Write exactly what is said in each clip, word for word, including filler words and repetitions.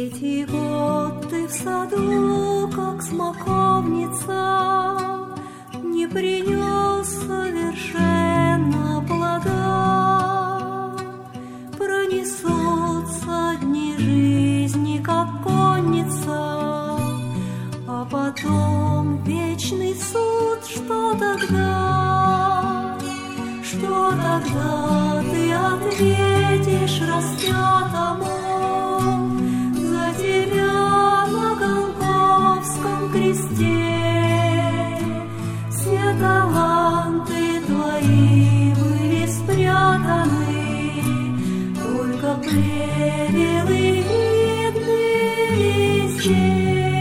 Третий год ты в саду, как смоковница, не принес совершенно плода. Пронесутся дни жизни, как конница, а потом вечный суд. Что тогда? Что тогда ты ответишь распятому? За тебя на Голгофском кресте все таланты твои были спрятаны, только плевел и видны везде.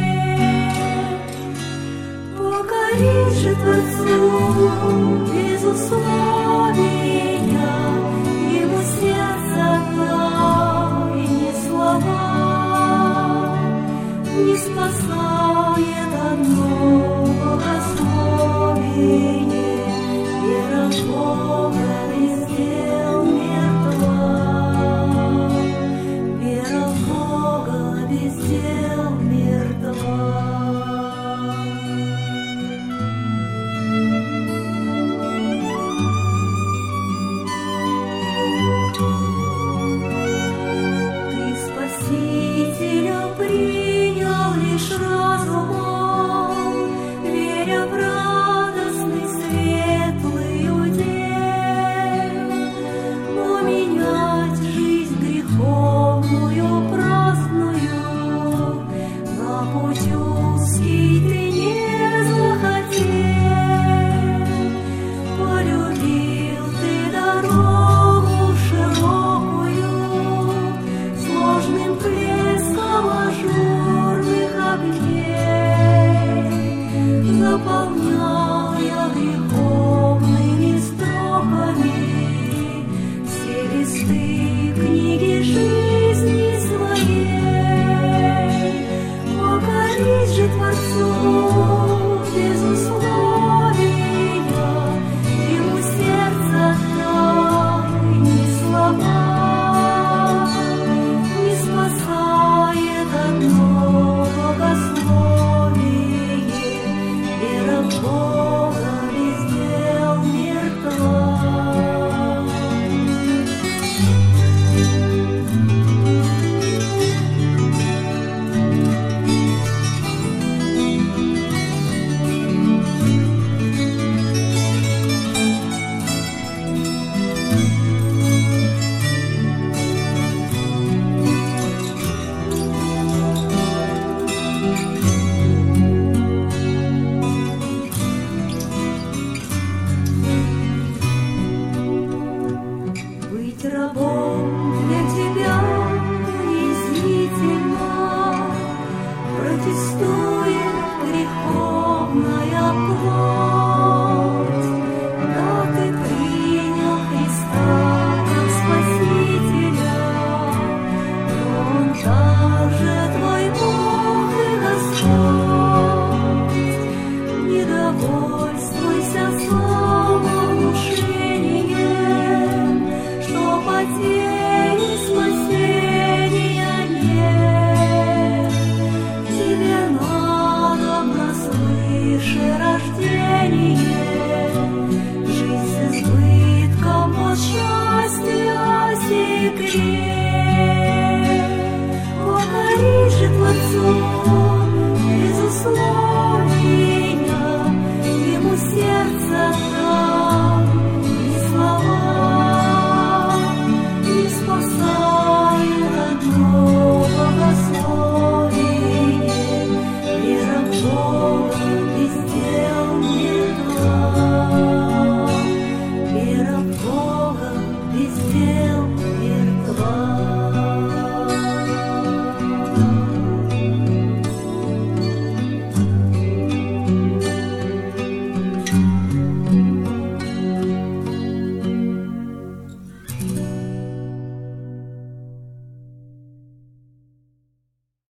Покорись же Творцу без условия, Ему сердце отдай, не слова. Не спасает одно богословие, вера в Бога везде мертва, вера в Бога везде мертва. Ты Спасителя принял лишь разумом, веря в радостный светлый удел. Но менять жизнь греховную праздную на путь узкий ты не захотел. Полюбил ты дорогу широкую, сложным плеском ажурных огней, заполняя греховными строками все листы книги жизни своей. Покорись же Творцу без условия, Ему сердце отдай, не слова. Не спасает одно богословие, вера в Бога везде мертва. Быть рабом для тебя унизительно, протестует греховная плоть.